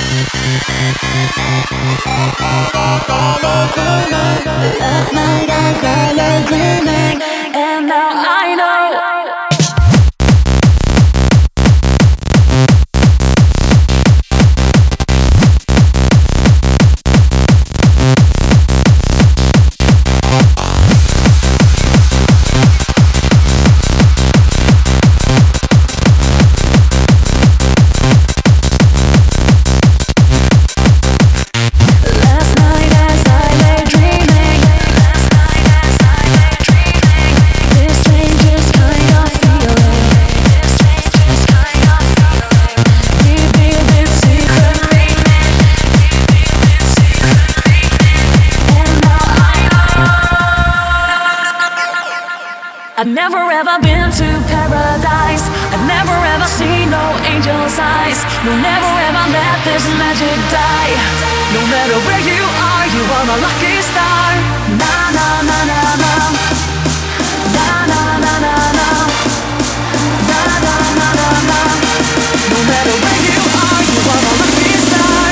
Last night I started dreaming, and now I know. I've never ever been to paradise. I've never ever seen no angel's eyes. No, never ever let this magic die. No matter where you are my lucky star. Na na na na na. Na na na na na. Na na na na na. No matter where you are my lucky star.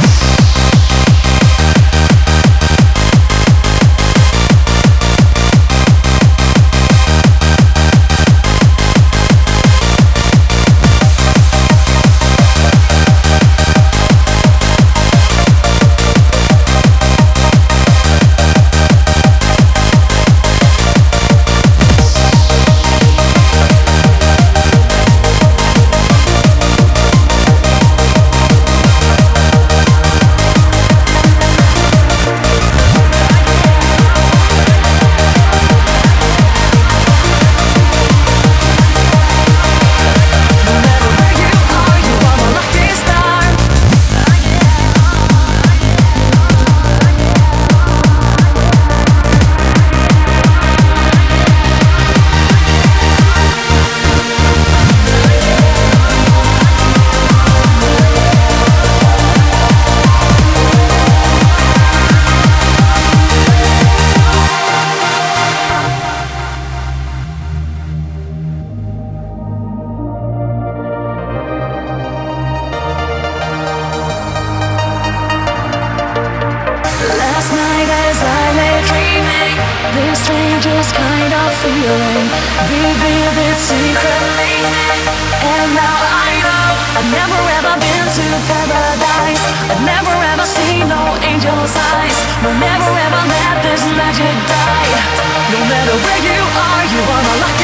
This strangest kind of feeling, vivid secret meaning. And now I know I've never ever been to paradise. I've never ever seen no angel's eyes. No, never ever let this magic die. No matter where you are my lucky